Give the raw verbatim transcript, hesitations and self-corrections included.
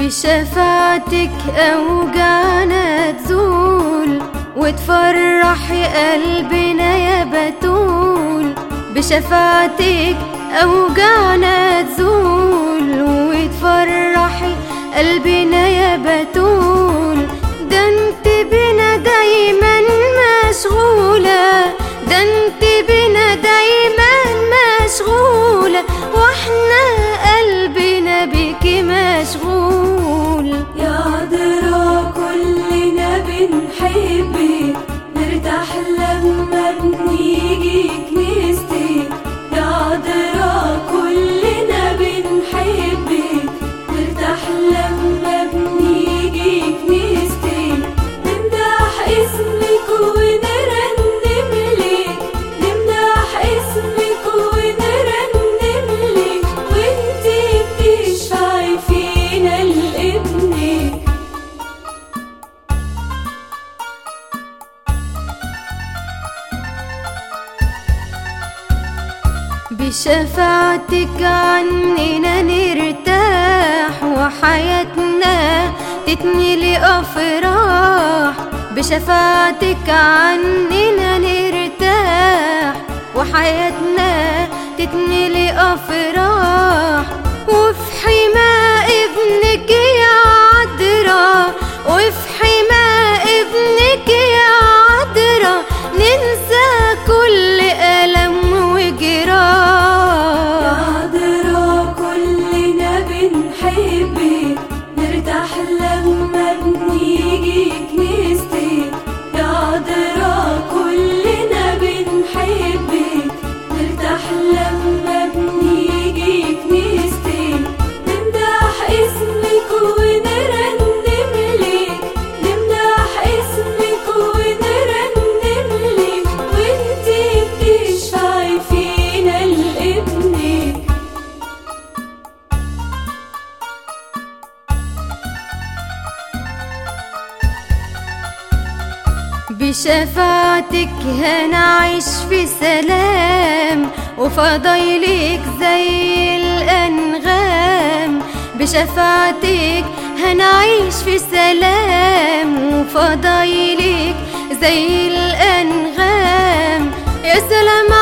بشفاعتك أوجعنا تزول وتفرحي قلبنا يا بتول. بشفاعتك أوجعنا تزول وتفرحي قلبنا يا بتول. ده انت بنا دايما مشغولة، ده انت بنا دايما مشغولة، واحنا قلبنا بيكي مشغول. يا عذرا كلنا بنحبك، نرتاح لما بنيجي كنيستك. يا عذرا كلنا بنحبك، نرتاح لما بنيجي كنيستك. نمدح اسمك ونرنم لك، نمدح اسمك ونرنم لك، وانتي بتشفعي فينا لابنك. بشفاعتك عننا نرتاح وحياتنا تتملي أفراح. بشفاعتك عننا نرتاح وحياتنا تتملي أفراح. وفي حما ابنك يا عذرا، وفي حما ابنك يا عذرا، ننسى كل ألم وجراح. يا عذرا كلنا بنحبك، نرتاح لما بنيجي كنيستك. يا عذرا كلنا بنحبك، نرتاح لما بنيجي كنيستك. نمدح اسمك ونرنم لك، نمدح اسمك ونرنم لك، وانتي بتشفعي فينا لابنك. بشفاعتك هنعيش في سلام وفضايلك زي الأنغام. بشفاعتك هنعيش في سلام وفضايلك زي الأنغام. يا سلام